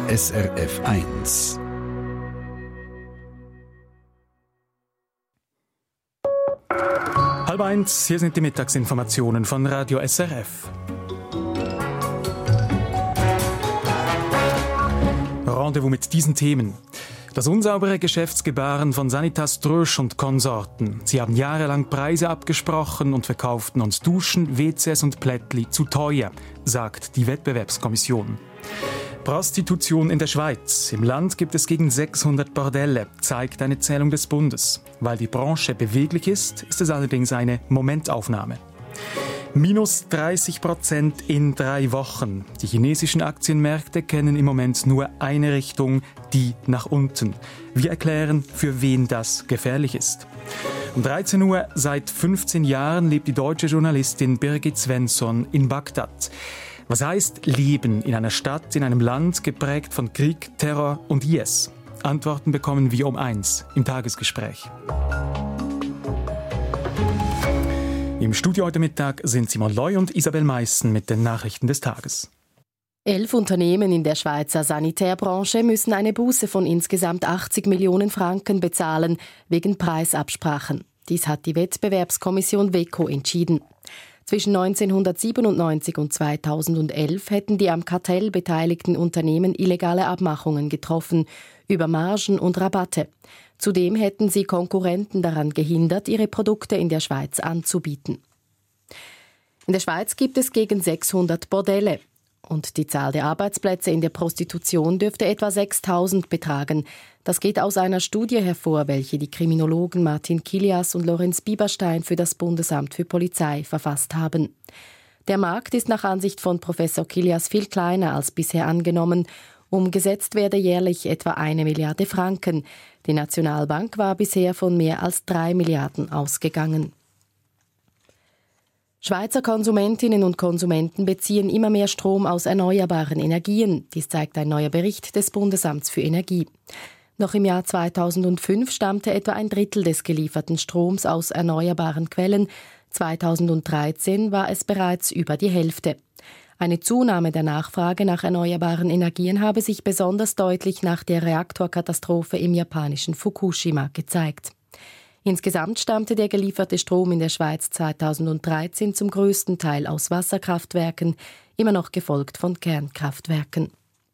SRF 1. Halb eins, hier sind die Mittagsinformationen von Radio SRF. Rendezvous mit diesen Themen. Das unsaubere Geschäftsgebaren von Sanitas Trösch und Konsorten. Sie haben jahrelang Preise abgesprochen und verkauften uns Duschen, WCs und Plättli zu teuer, sagt die Wettbewerbskommission. Prostitution in der Schweiz. Im Land gibt es gegen 600 Bordelle, zeigt eine Zählung des Bundes. Weil die Branche beweglich ist, ist es allerdings eine Momentaufnahme. Minus 30% in 3 Wochen. Die chinesischen Aktienmärkte kennen im Moment nur eine Richtung, die nach unten. Wir erklären, für wen das gefährlich ist. Um 13 Uhr, seit 15 Jahren lebt die deutsche Journalistin Birgit Svensson in Bagdad. Was heißt Leben in einer Stadt, in einem Land geprägt von Krieg, Terror und IS? Antworten bekommen wir um 1 im Tagesgespräch. Im Studio heute Mittag sind Simon Loy und Isabel Meissen mit den Nachrichten des Tages. 11 Unternehmen in der Schweizer Sanitärbranche müssen eine Buße von insgesamt 80 Millionen Franken bezahlen, wegen Preisabsprachen. Dies hat die Wettbewerbskommission WEKO entschieden. Zwischen 1997 und 2011 hätten die am Kartell beteiligten Unternehmen illegale Abmachungen getroffen über Margen und Rabatte. Zudem hätten sie Konkurrenten daran gehindert, ihre Produkte in der Schweiz anzubieten. In der Schweiz gibt es gegen 600 Bordelle. Und die Zahl der Arbeitsplätze in der Prostitution dürfte etwa 6.000 betragen. Das geht aus einer Studie hervor, welche die Kriminologen Martin Kilias und Lorenz Bieberstein für das Bundesamt für Polizei verfasst haben. Der Markt ist nach Ansicht von Professor Kilias viel kleiner als bisher angenommen. Umgesetzt werde jährlich etwa 1 Milliarde Franken. Die Nationalbank war bisher von mehr als 3 Milliarden ausgegangen. Schweizer Konsumentinnen und Konsumenten beziehen immer mehr Strom aus erneuerbaren Energien. Dies zeigt ein neuer Bericht des Bundesamts für Energie. Noch im Jahr 2005 stammte etwa 1/3 des gelieferten Stroms aus erneuerbaren Quellen. 2013 war es bereits über die Hälfte. Eine Zunahme der Nachfrage nach erneuerbaren Energien habe sich besonders deutlich nach der Reaktorkatastrophe im japanischen Fukushima gezeigt. Insgesamt stammte der gelieferte Strom in der Schweiz 2013 zum größten Teil aus Wasserkraftwerken, immer noch gefolgt von Kernkraftwerken.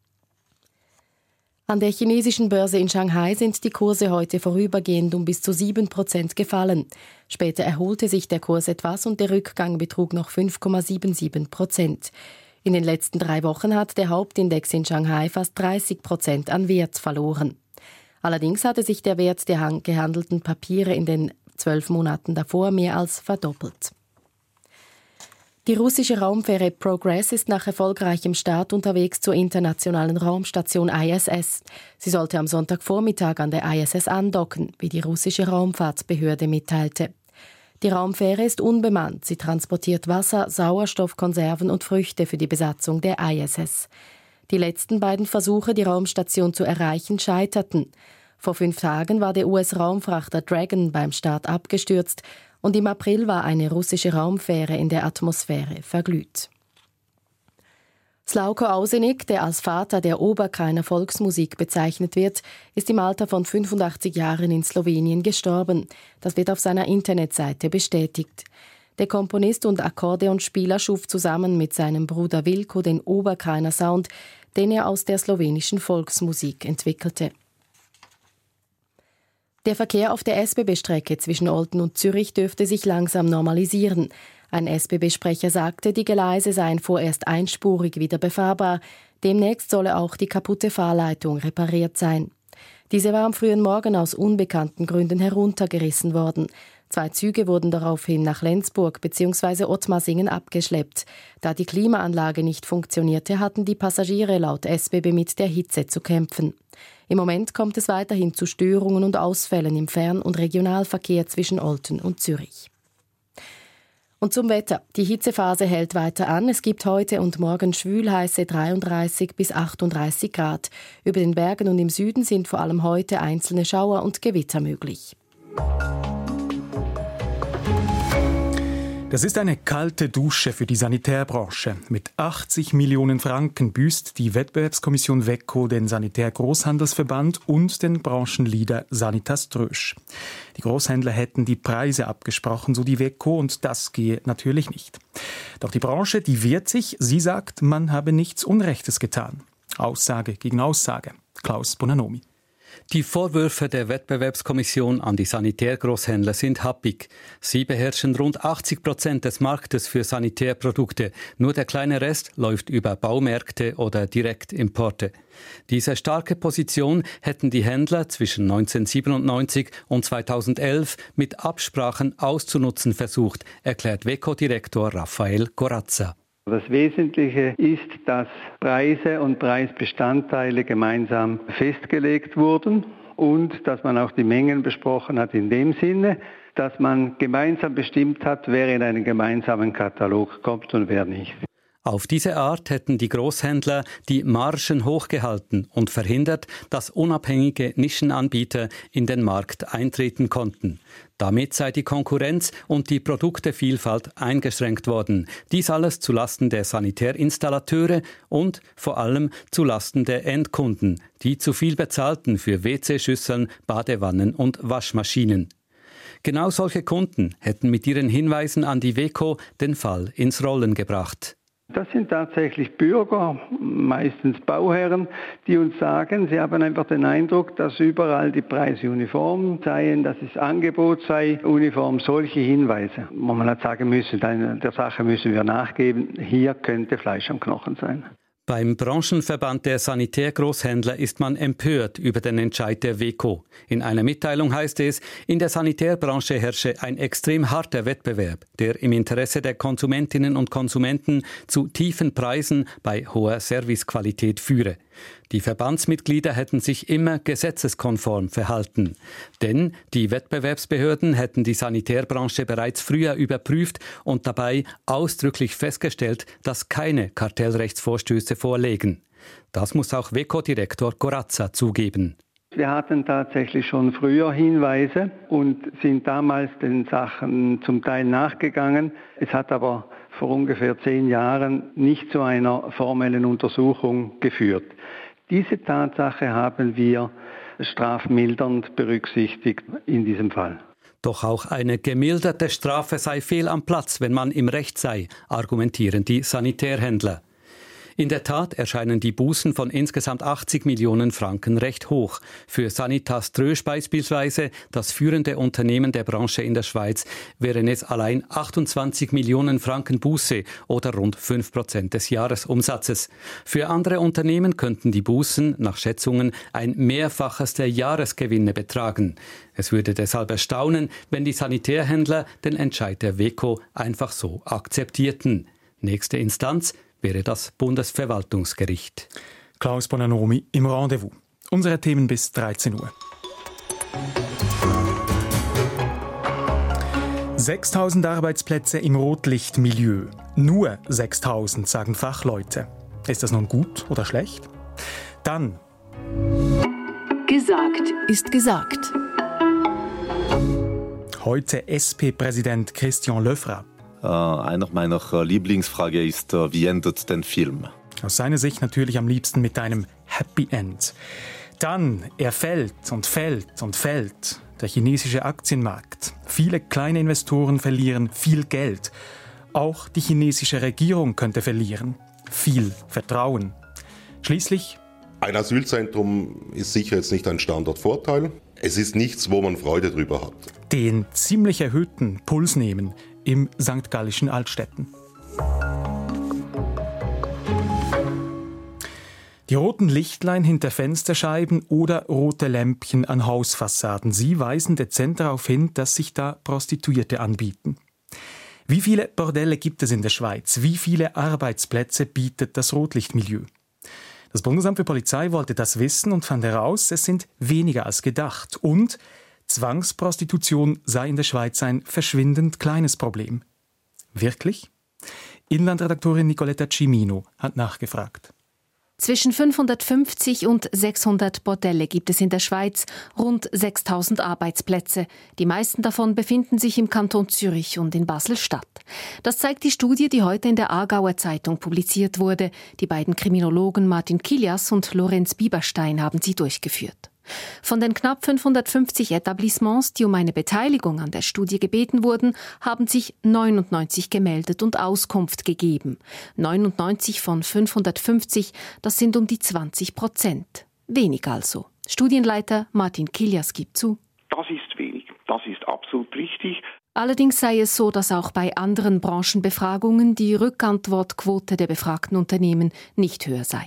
An der chinesischen Börse in Shanghai sind die Kurse heute vorübergehend um bis zu 7% gefallen. Später erholte sich der Kurs etwas und der Rückgang betrug noch 5,77%. In den letzten 3 Wochen hat der Hauptindex in Shanghai fast 30% an Wert verloren. Allerdings hatte sich der Wert der gehandelten Papiere in den 12 Monaten davor mehr als verdoppelt. Die russische Raumfähre Progress ist nach erfolgreichem Start unterwegs zur internationalen Raumstation ISS. Sie sollte am Sonntagvormittag an der ISS andocken, wie die russische Raumfahrtbehörde mitteilte. Die Raumfähre ist unbemannt. Sie transportiert Wasser, Sauerstoff, Konserven und Früchte für die Besatzung der ISS. Die letzten beiden Versuche, die Raumstation zu erreichen, scheiterten. Vor 5 Tagen war der US-Raumfrachter Dragon beim Start abgestürzt und im April war eine russische Raumfähre in der Atmosphäre verglüht. Slavko Ausenik, der als Vater der Oberkrainer Volksmusik bezeichnet wird, ist im Alter von 85 Jahren in Slowenien gestorben. Das wird auf seiner Internetseite bestätigt. Der Komponist und Akkordeonspieler schuf zusammen mit seinem Bruder Wilko den Oberkrainer Sound, den er aus der slowenischen Volksmusik entwickelte. Der Verkehr auf der SBB-Strecke zwischen Olten und Zürich dürfte sich langsam normalisieren. Ein SBB-Sprecher sagte, die Gleise seien vorerst einspurig wieder befahrbar. Demnächst solle auch die kaputte Fahrleitung repariert sein. Diese war am frühen Morgen aus unbekannten Gründen heruntergerissen worden. 2 Züge wurden daraufhin nach Lenzburg bzw. Ottmarsingen abgeschleppt. Da die Klimaanlage nicht funktionierte, hatten die Passagiere laut SBB mit der Hitze zu kämpfen. Im Moment kommt es weiterhin zu Störungen und Ausfällen im Fern- und Regionalverkehr zwischen Olten und Zürich. Und zum Wetter. Die Hitzephase hält weiter an. Es gibt heute und morgen schwülheiße 33 bis 38 Grad. Über den Bergen und im Süden sind vor allem heute einzelne Schauer und Gewitter möglich. Das ist eine kalte Dusche für die Sanitärbranche. Mit 80 Millionen Franken büßt die Wettbewerbskommission WEKO den Sanitär-Großhandelsverband und den Branchenleader Sanitas Trösch. Die Großhändler hätten die Preise abgesprochen, so die WEKO, und das gehe natürlich nicht. Doch die Branche, die wehrt sich. Sie sagt, man habe nichts Unrechtes getan. Aussage gegen Aussage. Klaus Bonanomi. Die Vorwürfe der Wettbewerbskommission an die Sanitärgroßhändler sind happig. Sie beherrschen rund 80% des Marktes für Sanitärprodukte. Nur der kleine Rest läuft über Baumärkte oder Direktimporte. Diese starke Position hätten die Händler zwischen 1997 und 2011 mit Absprachen auszunutzen versucht, erklärt WEKO-Direktor Raphael Corazza. Das Wesentliche ist, dass Preise und Preisbestandteile gemeinsam festgelegt wurden und dass man auch die Mengen besprochen hat in dem Sinne, dass man gemeinsam bestimmt hat, wer in einen gemeinsamen Katalog kommt und wer nicht. Auf diese Art hätten die Großhändler die Margen hochgehalten und verhindert, dass unabhängige Nischenanbieter in den Markt eintreten konnten. Damit sei die Konkurrenz und die Produktevielfalt eingeschränkt worden. Dies alles zulasten der Sanitärinstallateure und vor allem zulasten der Endkunden, die zu viel bezahlten für WC-Schüsseln, Badewannen und Waschmaschinen. Genau solche Kunden hätten mit ihren Hinweisen an die WEKO den Fall ins Rollen gebracht. Das sind tatsächlich Bürger, meistens Bauherren, die uns sagen, sie haben einfach den Eindruck, dass überall die Preise uniform seien, dass das Angebot sei uniform. Solche Hinweise, wo man hat sagen müssen, der Sache müssen wir nachgeben, hier könnte Fleisch am Knochen sein. Beim Branchenverband der Sanitärgroßhändler ist man empört über den Entscheid der WEKO. In einer Mitteilung heißt es, in der Sanitärbranche herrsche ein extrem harter Wettbewerb, der im Interesse der Konsumentinnen und Konsumenten zu tiefen Preisen bei hoher Servicequalität führe. Die Verbandsmitglieder hätten sich immer gesetzeskonform verhalten. Denn die Wettbewerbsbehörden hätten die Sanitärbranche bereits früher überprüft und dabei ausdrücklich festgestellt, dass keine Kartellrechtsvorstöße vorlägen. Das muss auch WEKO-Direktor Corazza zugeben. Wir hatten tatsächlich schon früher Hinweise und sind damals den Sachen zum Teil nachgegangen. Es hat aber vor ungefähr 10 Jahren nicht zu einer formellen Untersuchung geführt. Diese Tatsache haben wir strafmildernd berücksichtigt in diesem Fall. Doch auch eine gemilderte Strafe sei fehl am Platz, wenn man im Recht sei, argumentieren die Sanitärhändler. In der Tat erscheinen die Bußen von insgesamt 80 Millionen Franken recht hoch. Für Sanitas Trösch beispielsweise, das führende Unternehmen der Branche in der Schweiz, wären es allein 28 Millionen Franken Buße oder rund 5% des Jahresumsatzes. Für andere Unternehmen könnten die Bußen nach Schätzungen ein Mehrfaches der Jahresgewinne betragen. Es würde deshalb erstaunen, wenn die Sanitärhändler den Entscheid der WEKO einfach so akzeptierten. Nächste Instanz wäre das Bundesverwaltungsgericht. Klaus Bonanomi im Rendezvous. Unsere Themen bis 13 Uhr. 6.000 Arbeitsplätze im Rotlichtmilieu. Nur 6.000, sagen Fachleute. Ist das nun gut oder schlecht? Dann Gesagt ist gesagt. Heute SP-Präsident Christian Löffra. Einer meiner Lieblingsfragen ist, wie endet der Film? Aus seiner Sicht natürlich am liebsten mit einem Happy End. Dann, er fällt und fällt und fällt. Der chinesische Aktienmarkt. Viele kleine Investoren verlieren viel Geld. Auch die chinesische Regierung könnte verlieren. Viel Vertrauen. Schließlich: Ein Asylzentrum ist sicher jetzt nicht ein Standortvorteil. Es ist nichts, wo man Freude drüber hat. Den ziemlich erhöhten Puls nehmen im St. Gallischen Altstätten. Die roten Lichtlein hinter Fensterscheiben oder rote Lämpchen an Hausfassaden, sie weisen dezent darauf hin, dass sich da Prostituierte anbieten. Wie viele Bordelle gibt es in der Schweiz? Wie viele Arbeitsplätze bietet das Rotlichtmilieu? Das Bundesamt für Polizei wollte das wissen und fand heraus, es sind weniger als gedacht. Und Zwangsprostitution sei in der Schweiz ein verschwindend kleines Problem. Wirklich? Inlandredaktorin Nicoletta Cimino hat nachgefragt. Zwischen 550 und 600 Bordelle gibt es in der Schweiz, rund 6.000 Arbeitsplätze. Die meisten davon befinden sich im Kanton Zürich und in Basel-Stadt. Das zeigt die Studie, die heute in der Aargauer Zeitung publiziert wurde. Die beiden Kriminologen Martin Kilias und Lorenz Bieberstein haben sie durchgeführt. Von den knapp 550 Etablissements, die um eine Beteiligung an der Studie gebeten wurden, haben sich 99 gemeldet und Auskunft gegeben. 99 von 550, das sind um die 20%. Wenig also. Studienleiter Martin Kilias gibt zu: Das ist wenig. Das ist absolut richtig. Allerdings sei es so, dass auch bei anderen Branchenbefragungen die Rückantwortquote der befragten Unternehmen nicht höher sei.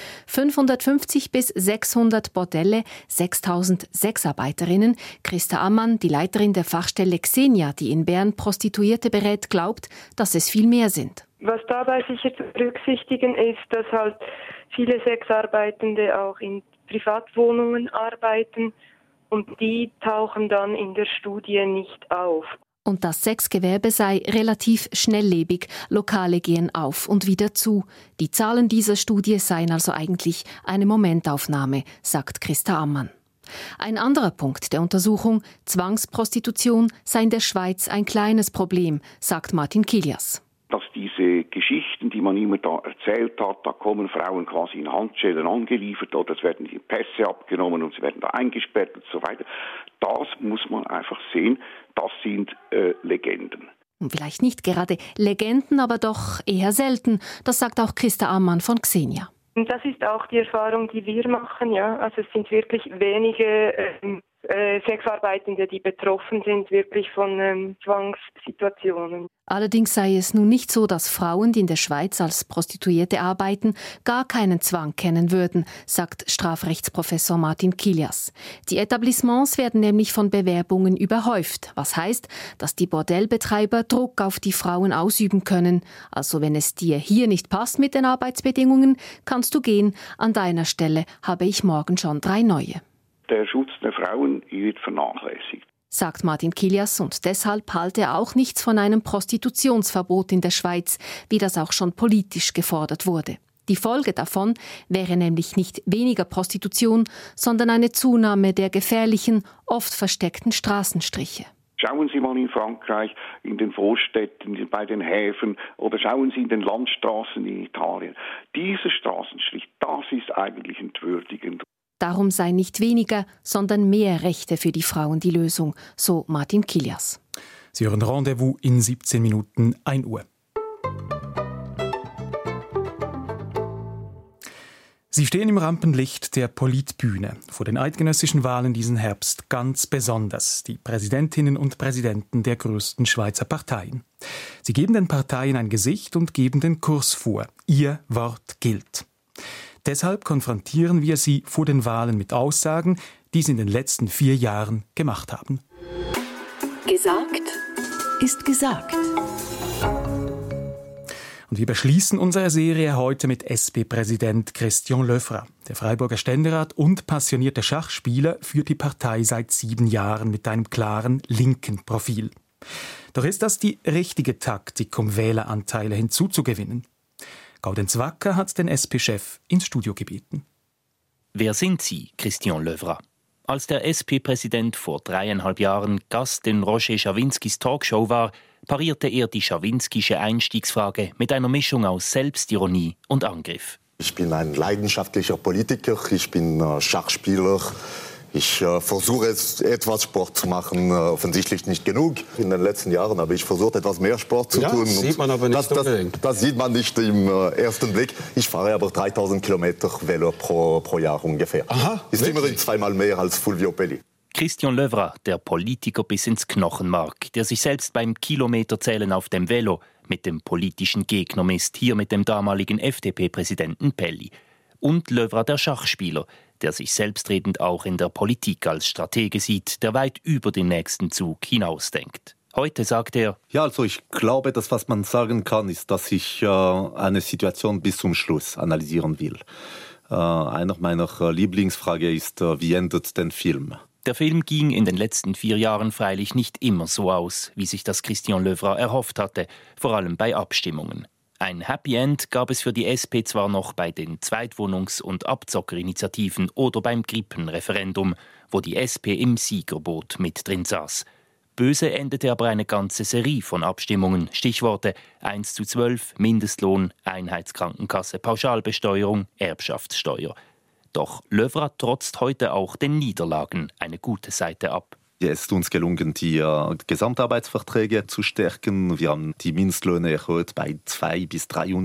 550 bis 600 Bordelle, 6.000 Sexarbeiterinnen. Christa Ammann, die Leiterin der Fachstelle Xenia, die in Bern Prostituierte berät, glaubt, dass es viel mehr sind. Was dabei sicher zu berücksichtigen ist, dass halt viele Sexarbeitende auch in Privatwohnungen arbeiten und die tauchen dann in der Studie nicht auf. Und das Sexgewerbe sei relativ schnelllebig. Lokale gehen auf und wieder zu. Die Zahlen dieser Studie seien also eigentlich eine Momentaufnahme, sagt Christa Ammann. Ein anderer Punkt der Untersuchung: Zwangsprostitution sei in der Schweiz ein kleines Problem, sagt Martin Kilias. Dass diese Geschichten, die man immer da erzählt hat, da kommen Frauen quasi in Handschellen angeliefert oder es werden die Pässe abgenommen und sie werden da eingesperrt und so weiter. Das muss man einfach sehen, das sind Legenden. Vielleicht nicht gerade Legenden, aber doch eher selten. Das sagt auch Christa Ammann von Xenia. Das ist auch die Erfahrung, die wir machen. Ja. Also es sind wirklich wenige Sexarbeitende, die betroffen sind, wirklich von Zwangssituationen. Allerdings sei es nun nicht so, dass Frauen, die in der Schweiz als Prostituierte arbeiten, gar keinen Zwang kennen würden, sagt Strafrechtsprofessor Martin Kilias. Die Etablissements werden nämlich von Bewerbungen überhäuft, was heißt, dass die Bordellbetreiber Druck auf die Frauen ausüben können. Also wenn es dir hier nicht passt mit den Arbeitsbedingungen, kannst du gehen. An deiner Stelle habe ich morgen schon 3 neue. Der Schutz der Frauen wird vernachlässigt, sagt Martin Kilias, und deshalb halte er auch nichts von einem Prostitutionsverbot in der Schweiz, wie das auch schon politisch gefordert wurde. Die Folge davon wäre nämlich nicht weniger Prostitution, sondern eine Zunahme der gefährlichen, oft versteckten Straßenstriche. Schauen Sie mal in Frankreich, in den Vorstädten, bei den Häfen oder schauen Sie in den Landstraßen in Italien. Dieser Straßenstrich, das ist eigentlich entwürdigend. Darum sei nicht weniger, sondern mehr Rechte für die Frauen die Lösung, so Martin Kilias. Sie hören Rendezvous in 17 Minuten 1 Uhr. Sie stehen im Rampenlicht der Politbühne, vor den eidgenössischen Wahlen diesen Herbst ganz besonders, die Präsidentinnen und Präsidenten der größten Schweizer Parteien. Sie geben den Parteien ein Gesicht und geben den Kurs vor. Ihr Wort gilt. Deshalb konfrontieren wir sie vor den Wahlen mit Aussagen, die sie in den letzten 4 Jahren gemacht haben. Gesagt ist gesagt. Und wir beschließen unsere Serie heute mit SP-Präsident Christian Löffra. Der Freiburger Ständerat und passionierte Schachspieler führt die Partei seit 7 Jahren mit einem klaren linken Profil. Doch ist das die richtige Taktik, um Wähleranteile hinzuzugewinnen? Gaudenz Wacker hat den SP-Chef ins Studio gebeten. Wer sind Sie, Christian Löffra? Als der SP-Präsident vor 3,5 Jahren Gast in Roger Schawinskis Talkshow war, parierte er die schawinskische Einstiegsfrage mit einer Mischung aus Selbstironie und Angriff. Ich bin ein leidenschaftlicher Politiker, ich bin Schachspieler. Ich versuche etwas Sport zu machen, offensichtlich nicht genug. In den letzten Jahren habe ich versucht, etwas mehr Sport zu tun. Das sieht man aber nicht unbedingt. Das sieht man nicht im ersten Blick. Ich fahre aber 3000 Kilometer Velo pro Jahr ungefähr. Aha, ist immerhin 2-mal mehr als Fulvio Pelli. Christian Löffra, der Politiker bis ins Knochenmark, der sich selbst beim Kilometerzählen auf dem Velo mit dem politischen Gegner misst, hier mit dem damaligen FDP-Präsidenten Pelli. Und Löffra, der Schachspieler, der sich selbstredend auch in der Politik als Stratege sieht, der weit über den nächsten Zug hinausdenkt. Heute sagt er: Ja, also ich glaube, das, was man sagen kann, ist, dass ich eine Situation bis zum Schluss analysieren will. Eine meiner Lieblingsfragen ist, wie endet der Film? Der Film ging in den letzten 4 Jahren freilich nicht immer so aus, wie sich das Christian Löffra erhofft hatte, vor allem bei Abstimmungen. Ein Happy End gab es für die SP zwar noch bei den Zweitwohnungs- und Abzockerinitiativen oder beim Grippenreferendum, wo die SP im Siegerboot mit drin saß. Böse endete aber eine ganze Serie von Abstimmungen. Stichworte 1:12, Mindestlohn, Einheitskrankenkasse, Pauschalbesteuerung, Erbschaftssteuer. Doch Löwra trotzt heute auch den Niederlagen eine gute Seite ab. Es ist uns gelungen, die Gesamtarbeitsverträge zu stärken. Wir haben die Mindestlöhne erhöht bei 200.000 bis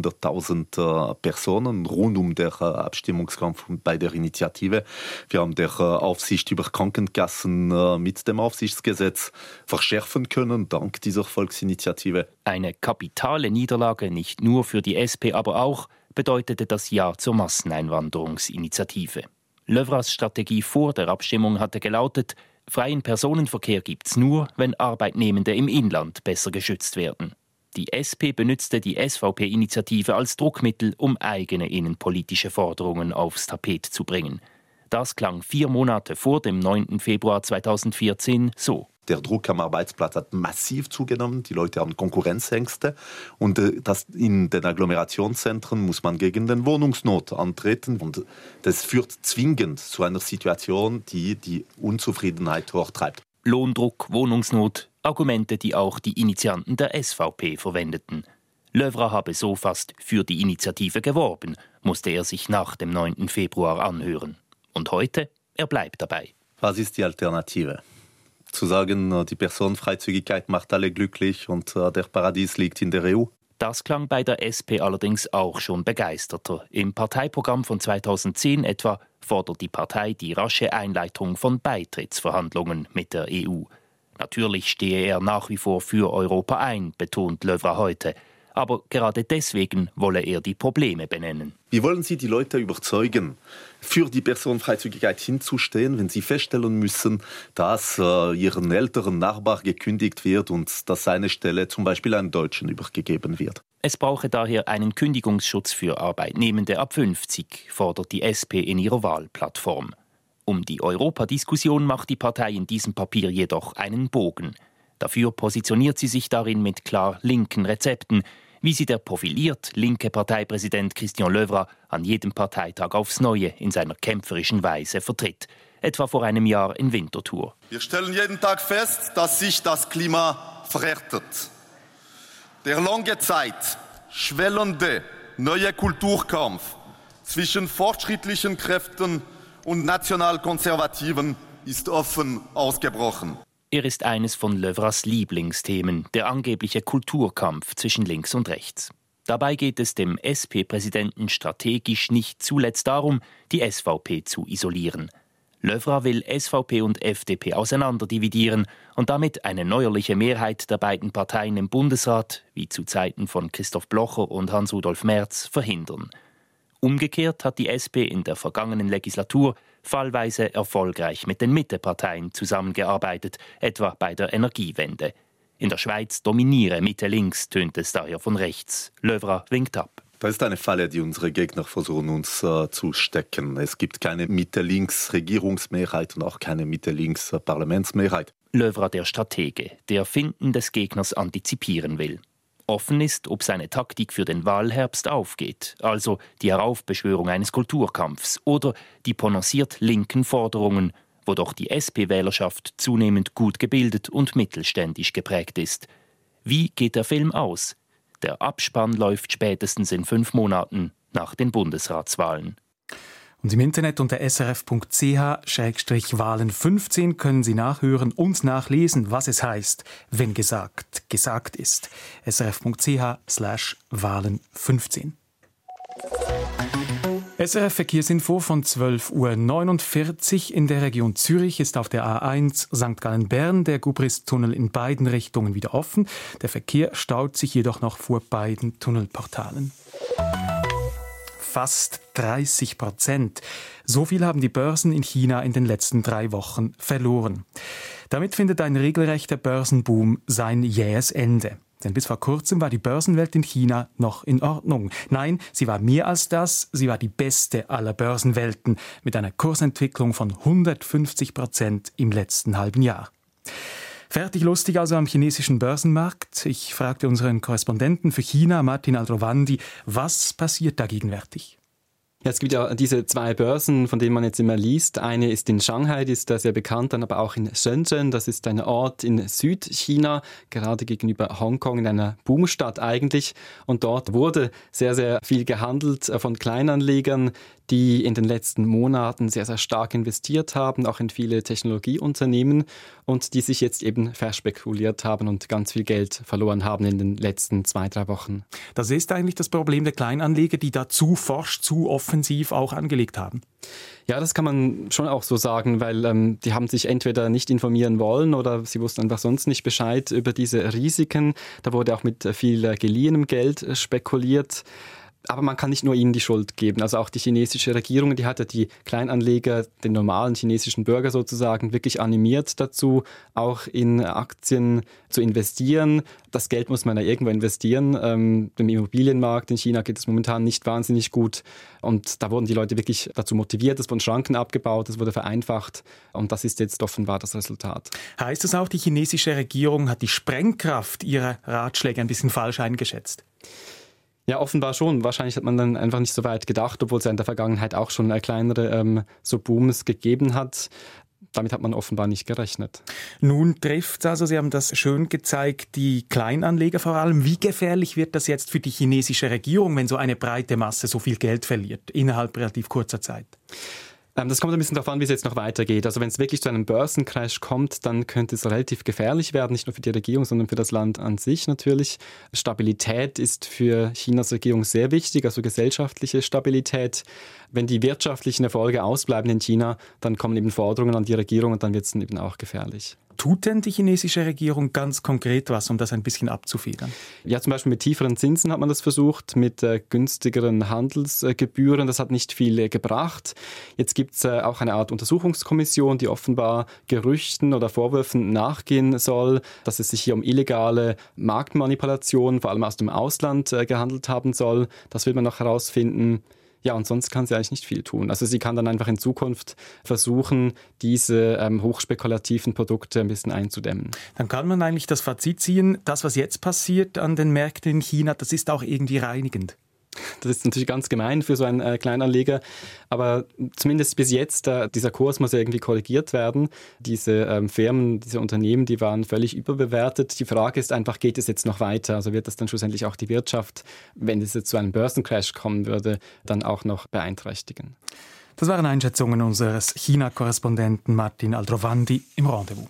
300.000 Personen rund um den Abstimmungskampf und bei der Initiative. Wir haben der Aufsicht über Krankenkassen mit dem Aufsichtsgesetz verschärfen können, dank dieser Volksinitiative. Eine kapitale Niederlage nicht nur für die SP, aber auch bedeutete das Ja zur Masseneinwanderungsinitiative. Löwras Strategie vor der Abstimmung hatte gelautet: Freien Personenverkehr gibt's nur, wenn Arbeitnehmende im Inland besser geschützt werden. Die SP benützte die SVP-Initiative als Druckmittel, um eigene innenpolitische Forderungen aufs Tapet zu bringen. Das klang 4 Monate vor dem 9. Februar 2014 so. Der Druck am Arbeitsplatz hat massiv zugenommen. Die Leute haben Konkurrenzängste. Und das in den Agglomerationszentren muss man gegen den Wohnungsnot antreten. Und das führt zwingend zu einer Situation, die die Unzufriedenheit hochtreibt. Lohndruck, Wohnungsnot, Argumente, die auch die Initianten der SVP verwendeten. Löwra habe so fast für die Initiative geworben, musste er sich nach dem 9. Februar anhören. Und heute, er bleibt dabei. Was ist die Alternative? Zu sagen, die Personenfreizügigkeit macht alle glücklich und der Paradies liegt in der EU? Das klang bei der SP allerdings auch schon begeisterter. Im Parteiprogramm von 2010 etwa fordert die Partei die rasche Einleitung von Beitrittsverhandlungen mit der EU. Natürlich stehe er nach wie vor für Europa ein, betont Löwra heute. Aber gerade deswegen wolle er die Probleme benennen. Wie wollen Sie die Leute überzeugen, für die Personenfreizügigkeit hinzustehen, wenn sie feststellen müssen, dass ihren älteren Nachbar gekündigt wird und dass seine Stelle zum Beispiel einem Deutschen übergegeben wird? Es brauche daher einen Kündigungsschutz für Arbeitnehmende ab 50, fordert die SP in ihrer Wahlplattform. Um die Europadiskussion macht die Partei in diesem Papier jedoch einen Bogen. Dafür positioniert sie sich darin mit klar linken Rezepten, wie sie der profiliert linke Parteipräsident Christian Löwra an jedem Parteitag aufs Neue in seiner kämpferischen Weise vertritt. Etwa vor einem Jahr in Winterthur. Wir stellen jeden Tag fest, dass sich das Klima verhärtet. Der lange Zeit schwellende neue Kulturkampf zwischen fortschrittlichen Kräften und Nationalkonservativen ist offen ausgebrochen. Er ist eines von Löwras Lieblingsthemen, der angebliche Kulturkampf zwischen links und rechts. Dabei geht es dem SP-Präsidenten strategisch nicht zuletzt darum, die SVP zu isolieren. Löwra will SVP und FDP auseinanderdividieren und damit eine neuerliche Mehrheit der beiden Parteien im Bundesrat, wie zu Zeiten von Christoph Blocher und Hans-Rudolf Merz, verhindern. Umgekehrt hat die SP in der vergangenen Legislatur fallweise erfolgreich mit den Mitteparteien zusammengearbeitet, etwa bei der Energiewende. In der Schweiz dominiere Mitte-Links, tönt es daher von rechts. Löwra winkt ab. Das ist eine Falle, die unsere Gegner versuchen, uns zu stecken. Es gibt keine Mitte-Links-Regierungsmehrheit und auch keine Mitte-Links-Parlamentsmehrheit. Löwra der Stratege, der Finden des Gegners antizipieren will. Offen ist, ob seine Taktik für den Wahlherbst aufgeht, also die Heraufbeschwörung eines Kulturkampfs oder die prononciert linken Forderungen, wo doch die SP-Wählerschaft zunehmend gut gebildet und mittelständisch geprägt ist. Wie geht der Film aus? Der Abspann läuft spätestens in 5 Monaten nach den Bundesratswahlen. Und im Internet unter srf.ch/Wahlen 15 können Sie nachhören und nachlesen, was es heißt, wenn gesagt ist. srf.ch/Wahlen 15. SRF Verkehrsinfo von 12:49 Uhr. In der Region Zürich ist auf der A1 St. Gallen-Bern der Gubrist-Tunnel in beiden Richtungen wieder offen. Der Verkehr staut sich jedoch noch vor beiden Tunnelportalen. Fast 30%. So viel haben die Börsen in China in den letzten 3 Wochen verloren. Damit findet ein regelrechter Börsenboom sein jähes Ende. Denn bis vor kurzem war die Börsenwelt in China noch in Ordnung. Nein, sie war mehr als das, sie war die beste aller Börsenwelten mit einer Kursentwicklung von 150% im letzten halben Jahr. Fertig lustig also am chinesischen Börsenmarkt. Ich fragte unseren Korrespondenten für China, Martin Aldrovandi, was passiert da gegenwärtig? Ja, es gibt ja diese 2 Börsen, von denen man jetzt immer liest. Eine ist in Shanghai, die ist da sehr bekannt, dann aber auch in Shenzhen. Das ist ein Ort in Südchina, gerade gegenüber Hongkong, in einer Boomstadt eigentlich. Und dort wurde sehr, sehr viel gehandelt von Kleinanlegern, die in den letzten Monaten sehr, sehr stark investiert haben, auch in viele Technologieunternehmen und die sich jetzt eben verspekuliert haben und ganz viel Geld verloren haben in den letzten 2-3 Wochen. Das ist eigentlich das Problem der Kleinanleger, die da zu forsch, zu offensiv auch angelegt haben. Ja, das kann man schon auch so sagen, weil die haben sich entweder nicht informieren wollen oder sie wussten einfach sonst nicht Bescheid über diese Risiken. Da wurde auch mit viel geliehenem Geld spekuliert. Aber man kann nicht nur ihnen die Schuld geben. Also auch die chinesische Regierung, die hat ja die Kleinanleger, den normalen chinesischen Bürger sozusagen, wirklich animiert dazu, auch in Aktien zu investieren. Das Geld muss man ja irgendwo investieren. Im Immobilienmarkt in China geht es momentan nicht wahnsinnig gut. Und da wurden die Leute wirklich dazu motiviert. Es wurden Schranken abgebaut, es wurde vereinfacht. Und das ist jetzt offenbar das Resultat. Heißt das auch, die chinesische Regierung hat die Sprengkraft ihrer Ratschläge ein bisschen falsch eingeschätzt? Ja, offenbar schon. Wahrscheinlich hat man dann einfach nicht so weit gedacht, obwohl es ja in der Vergangenheit auch schon kleinere so Booms gegeben hat. Damit hat man offenbar nicht gerechnet. Nun trifft also, Sie haben das schön gezeigt, die Kleinanleger vor allem. Wie gefährlich wird das jetzt für die chinesische Regierung, wenn so eine breite Masse so viel Geld verliert, innerhalb relativ kurzer Zeit? Das kommt ein bisschen darauf an, wie es jetzt noch weitergeht. Also wenn es wirklich zu einem Börsencrash kommt, dann könnte es relativ gefährlich werden, nicht nur für die Regierung, sondern für das Land an sich natürlich. Stabilität ist für Chinas Regierung sehr wichtig, also gesellschaftliche Stabilität. Wenn die wirtschaftlichen Erfolge ausbleiben in China, dann kommen eben Forderungen an die Regierung und dann wird es dann eben auch gefährlich. Tut denn die chinesische Regierung ganz konkret was, um das ein bisschen abzufedern? Ja, zum Beispiel mit tieferen Zinsen hat man das versucht, mit günstigeren Handelsgebühren. Das hat nicht viel gebracht. Jetzt gibt es auch eine Art Untersuchungskommission, die offenbar Gerüchten oder Vorwürfen nachgehen soll, dass es sich hier um illegale Marktmanipulationen, vor allem aus dem Ausland, gehandelt haben soll. Das will man noch herausfinden. Ja, und sonst kann sie eigentlich nicht viel tun. Also sie kann dann einfach in Zukunft versuchen, diese hochspekulativen Produkte ein bisschen einzudämmen. Dann kann man eigentlich das Fazit ziehen, das, was jetzt passiert an den Märkten in China, das ist auch irgendwie reinigend. Das ist natürlich ganz gemein für so einen Kleinanleger, aber zumindest bis jetzt, dieser Kurs muss ja irgendwie korrigiert werden. Diese Firmen, diese Unternehmen, die waren völlig überbewertet. Die Frage ist einfach, geht es jetzt noch weiter? Also wird das dann schlussendlich auch die Wirtschaft, wenn es jetzt zu einem Börsencrash kommen würde, dann auch noch beeinträchtigen? Das waren Einschätzungen unseres China-Korrespondenten Martin Aldrovandi im Rendezvous.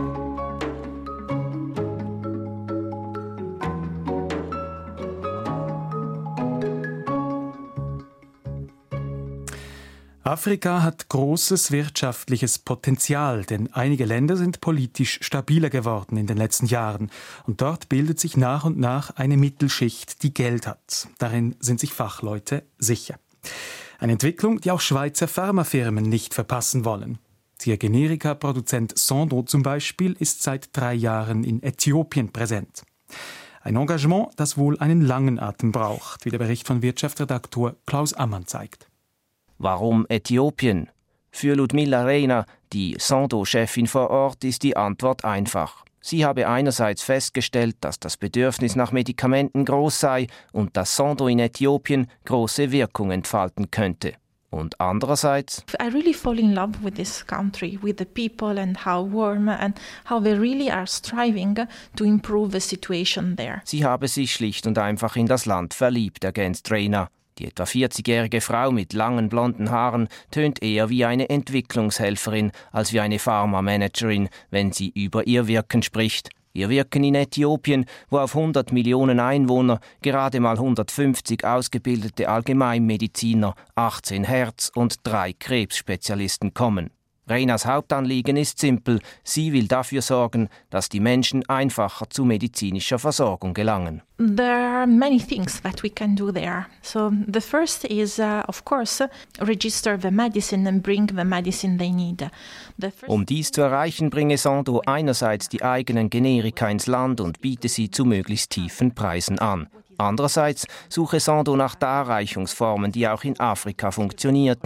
Afrika hat großes wirtschaftliches Potenzial, denn einige Länder sind politisch stabiler geworden in den letzten Jahren. Und dort bildet sich nach und nach eine Mittelschicht, die Geld hat. Darin sind sich Fachleute sicher. Eine Entwicklung, die auch Schweizer Pharmafirmen nicht verpassen wollen. Der Generika-Produzent Sandoz zum Beispiel ist seit 3 Jahren in Äthiopien präsent. Ein Engagement, das wohl einen langen Atem braucht, wie der Bericht von Wirtschaftsredaktor Klaus Ammann zeigt. Warum Äthiopien? Für Ludmila Reina, die Sandoz-Chefin vor Ort, ist die Antwort einfach. Sie habe einerseits festgestellt, dass das Bedürfnis nach Medikamenten groß sei und dass Sandoz in Äthiopien große Wirkung entfalten könnte. Und andererseits: I really fall in love with this country, with the people and how warm and how they really are striving to improve the situation there. Sie habe sich schlicht und einfach in das Land verliebt, ergänzt Reina. Die etwa 40-jährige Frau mit langen blonden Haaren tönt eher wie eine Entwicklungshelferin als wie eine Pharma-Managerin, wenn sie über ihr Wirken spricht. Ihr Wirken in Äthiopien, wo auf 100 Millionen Einwohner gerade mal 150 ausgebildete Allgemeinmediziner, 18 Herz- und 3 Krebsspezialisten kommen. Reinas Hauptanliegen ist simpel. Sie will dafür sorgen, dass die Menschen einfacher zu medizinischer Versorgung gelangen. There are many things that we can do there. So the first is, of course, register the medicine and bring the medicine they need. Um dies zu erreichen, bringe Sandoz einerseits die eigenen Generika ins Land und biete sie zu möglichst tiefen Preisen an. Andererseits suche Sandoz nach Darreichungsformen, die auch in Afrika funktionierten.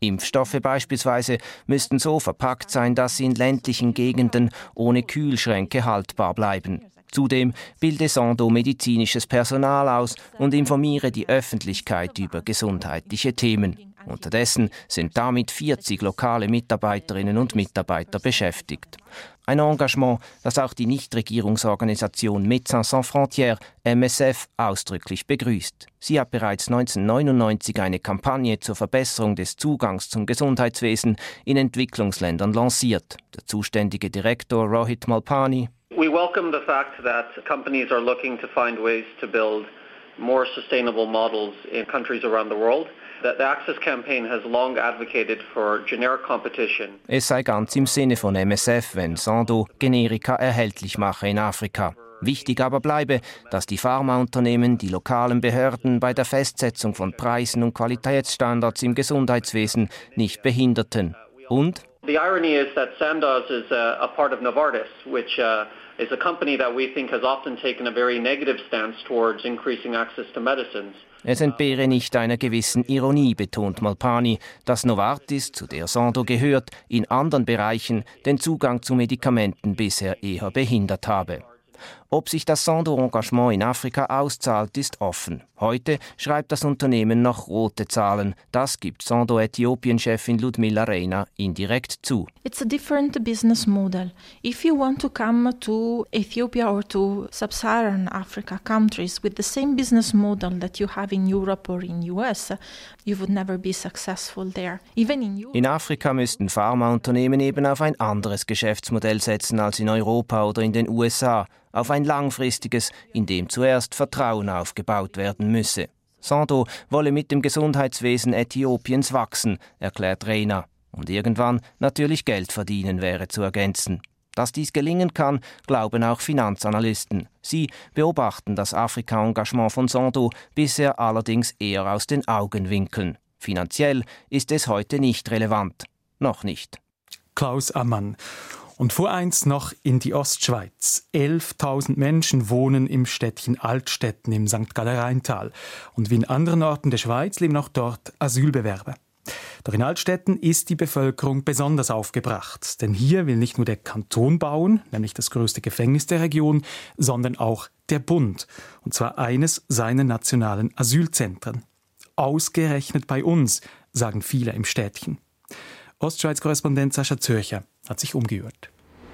Impfstoffe beispielsweise müssten so verpackt sein, dass sie in ländlichen Gegenden ohne Kühlschränke haltbar bleiben. Zudem bilde Sandoz medizinisches Personal aus und informiere die Öffentlichkeit über gesundheitliche Themen. Unterdessen sind damit 40 lokale Mitarbeiterinnen und Mitarbeiter beschäftigt. Ein Engagement, das auch die Nichtregierungsorganisation Médecins Sans Frontières, MSF, ausdrücklich begrüßt. Sie hat bereits 1999 eine Kampagne zur Verbesserung des Zugangs zum Gesundheitswesen in Entwicklungsländern lanciert. Der zuständige Direktor Rohit Malpani: We welcome the fact that companies are looking to find ways to build more sustainable models in countries around the world. The Access Campaign has long advocated for generic competition. Es sei ganz im Sinne von MSF, wenn Sandoz Generika erhältlich mache in Afrika. Wichtig aber bleibe, dass die Pharmaunternehmen die lokalen Behörden bei der Festsetzung von Preisen und Qualitätsstandards im Gesundheitswesen nicht behinderten. Und the irony is that Sandoz is a part of Novartis, which is a company that we think has often taken a very negative stance towards increasing access to medicines. Es entbehre nicht einer gewissen Ironie, betont Malpani, dass Novartis, zu der Sandoz gehört, in anderen Bereichen den Zugang zu Medikamenten bisher eher behindert habe. Ob sich das Sandoz-Engagement in Afrika auszahlt, ist offen. Heute schreibt das Unternehmen noch rote Zahlen. Das gibt Sandoz-Äthiopien-Chefin Ludmilla Reina indirekt zu. It's a different business model. If you want to come to Ethiopia or to sub-Saharan Africa countries with the same business model that you have in Europe or in US, you would never be successful there. Even in Europe. In Afrika müssten Pharmaunternehmen eben auf ein anderes Geschäftsmodell setzen als in Europa oder in den USA. Auf ein langfristiges, in dem zuerst Vertrauen aufgebaut werden müsse. Sandoz wolle mit dem Gesundheitswesen Äthiopiens wachsen, erklärt Reina. Und irgendwann natürlich Geld verdienen wäre zu ergänzen. Dass dies gelingen kann, glauben auch Finanzanalysten. Sie beobachten das Afrika-Engagement von Sandoz bisher allerdings eher aus den Augenwinkeln. Finanziell ist es heute nicht relevant. Noch nicht. Klaus Ammann. Und voreinst noch in die Ostschweiz. 11.000 Menschen wohnen im Städtchen Altstetten im St. Galler Rheintal. Und wie in anderen Orten der Schweiz leben auch dort Asylbewerber. Doch in Altstetten ist die Bevölkerung besonders aufgebracht. Denn hier will nicht nur der Kanton bauen, nämlich das größte Gefängnis der Region, sondern auch der Bund. Und zwar eines seiner nationalen Asylzentren. Ausgerechnet bei uns, sagen viele im Städtchen. Ostschweiz-Korrespondent Sascha Zürcher hat sich umgehört.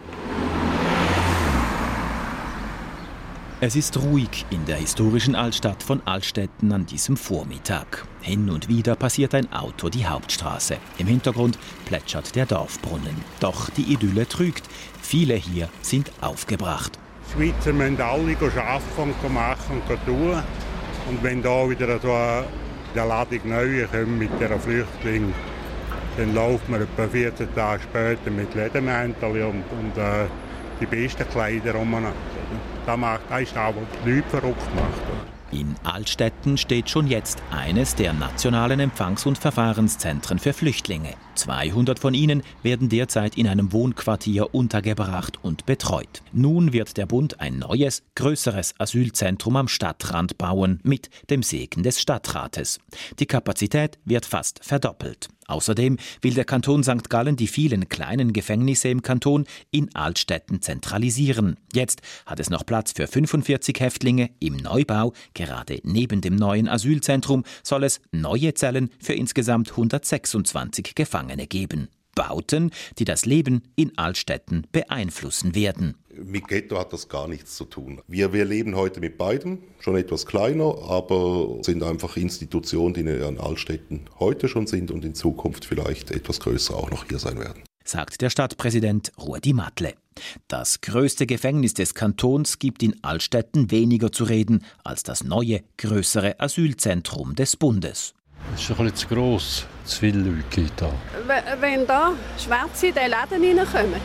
Es ist ruhig in der historischen Altstadt von Altstetten an diesem Vormittag. Hin und wieder passiert ein Auto die Hauptstraße. Im Hintergrund plätschert der Dorfbrunnen. Doch die Idylle trügt. Viele hier sind aufgebracht. Die Schweizer müssen alle arbeiten und machen und tun. Und wenn da wieder so eine Ladung Neue kommt mit dieser Flüchtling, dann läuft man etwa 14 Tage später mit Ledermänteln und die besten Kleider umeinander. Das ist auch, was die Leute verrückt macht. In Altstetten steht schon jetzt eines der nationalen Empfangs- und Verfahrenszentren für Flüchtlinge. 200 von ihnen werden derzeit in einem Wohnquartier untergebracht und betreut. Nun wird der Bund ein neues, größeres Asylzentrum am Stadtrand bauen, mit dem Segen des Stadtrates. Die Kapazität wird fast verdoppelt. Außerdem will der Kanton St. Gallen die vielen kleinen Gefängnisse im Kanton in Altstetten zentralisieren. Jetzt hat es noch Platz für 45 Häftlinge im Neubau. Gerade neben dem neuen Asylzentrum soll es neue Zellen für insgesamt 126 Gefangene geben. Bauten, die das Leben in Altstetten beeinflussen werden. Mit Ghetto hat das gar nichts zu tun. Wir leben heute mit beidem, schon etwas kleiner, aber sind einfach Institutionen, die in Altstetten heute schon sind und in Zukunft vielleicht etwas größer auch noch hier sein werden. Sagt der Stadtpräsident Ruedi Matle. Das größte Gefängnis des Kantons gibt in Altstetten weniger zu reden als das neue, größere Asylzentrum des Bundes. Das ist ein bisschen zu gross. Zu viele Leute gibt da. Wenn da Schwarze in den Laden reinkommen,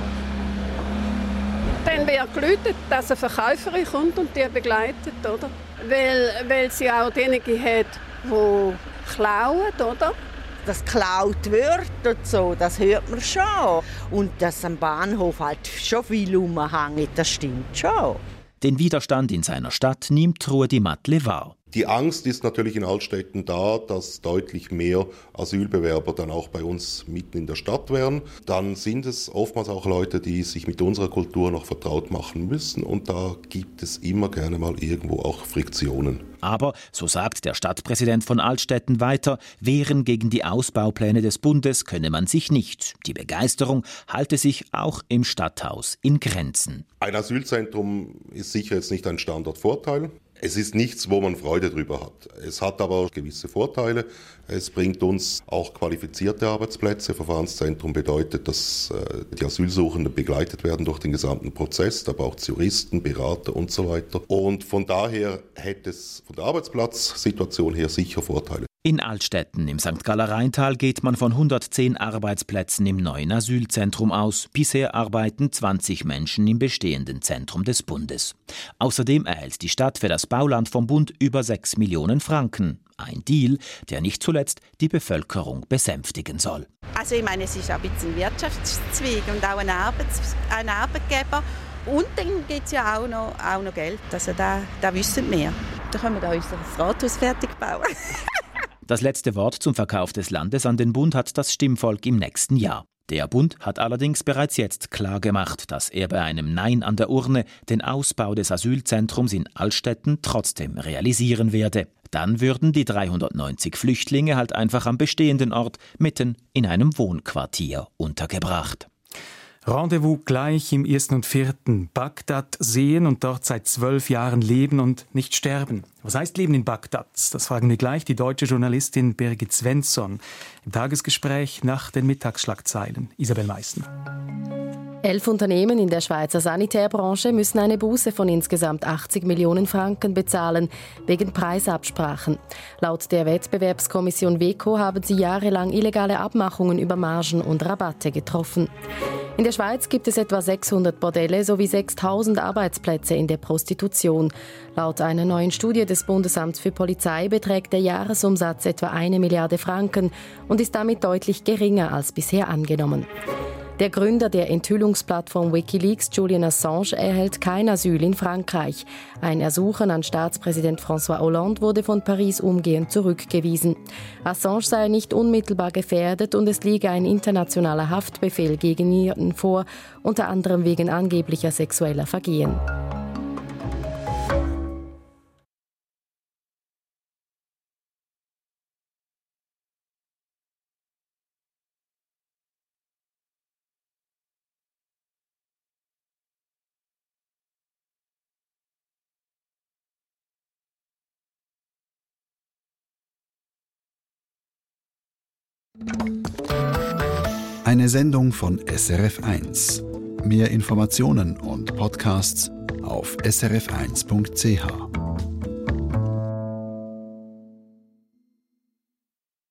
dann wird geläutet, dass eine Verkäuferin kommt und die begleitet, oder? Weil sie auch diejenigen hat, die klauen, oder? Dass geklaut wird und so, das hört man schon. Und dass am Bahnhof halt schon viel rumhängt, das stimmt schon. Den Widerstand in seiner Stadt nimmt Ruedi Matle wahr. Die Angst ist natürlich in Altstädten da, dass deutlich mehr Asylbewerber dann auch bei uns mitten in der Stadt wären. Dann sind es oftmals auch Leute, die sich mit unserer Kultur noch vertraut machen müssen und da gibt es immer gerne mal irgendwo auch Friktionen. Aber, so sagt der Stadtpräsident von Altstätten weiter, wehren gegen die Ausbaupläne des Bundes könne man sich nicht. Die Begeisterung halte sich auch im Stadthaus in Grenzen. Ein Asylzentrum ist sicher jetzt nicht ein Standortvorteil. Es ist nichts, wo man Freude drüber hat. Es hat aber gewisse Vorteile. Es bringt uns auch qualifizierte Arbeitsplätze. Verfahrenszentrum bedeutet, dass die Asylsuchenden begleitet werden durch den gesamten Prozess. Da braucht es Juristen, Berater und so weiter. Und von daher hätte es von der Arbeitsplatzsituation her sicher Vorteile. In Altstätten im St. Galler Rheintal geht man von 110 Arbeitsplätzen im neuen Asylzentrum aus. Bisher arbeiten 20 Menschen im bestehenden Zentrum des Bundes. Außerdem erhält die Stadt für das Bauland vom Bund über 6 Millionen Franken. Ein Deal, der nicht zuletzt die Bevölkerung besänftigen soll. Also ich meine, es ist auch ein bisschen ein Wirtschaftszweig und auch ein Arbeitgeber. Und dann gibt es ja auch noch Geld. Also da wissen wir. Da können wir da unser Rathaus fertig bauen. Das letzte Wort zum Verkauf des Landes an den Bund hat das Stimmvolk im nächsten Jahr. Der Bund hat allerdings bereits jetzt klargemacht, dass er bei einem Nein an der Urne den Ausbau des Asylzentrums in Altstätten trotzdem realisieren werde. Dann würden die 390 Flüchtlinge halt einfach am bestehenden Ort mitten in einem Wohnquartier untergebracht. Rendezvous gleich im 1. und 4. Bagdad sehen und dort seit 12 Jahren leben und nicht sterben. Was heißt Leben in Bagdad? Das fragen wir gleich die deutsche Journalistin Birgit Svensson im Tagesgespräch nach den Mittagsschlagzeilen. Isabel Meissen. 11 Unternehmen in der Schweizer Sanitärbranche müssen eine Buße von insgesamt 80 Millionen Franken bezahlen, wegen Preisabsprachen. Laut der Wettbewerbskommission WEKO haben sie jahrelang illegale Abmachungen über Margen und Rabatte getroffen. In der Schweiz gibt es etwa 600 Bordelle sowie 6.000 Arbeitsplätze in der Prostitution. Laut einer neuen Studie des Bundesamts für Polizei beträgt der Jahresumsatz etwa 1 Milliarde Franken und ist damit deutlich geringer als bisher angenommen. Der Gründer der Enthüllungsplattform Wikileaks, Julian Assange, erhält kein Asyl in Frankreich. Ein Ersuchen an Staatspräsident François Hollande wurde von Paris umgehend zurückgewiesen. Assange sei nicht unmittelbar gefährdet und es liege ein internationaler Haftbefehl gegen ihn vor, unter anderem wegen angeblicher sexueller Vergehen. Eine Sendung von SRF1. Mehr Informationen und Podcasts auf srf1.ch.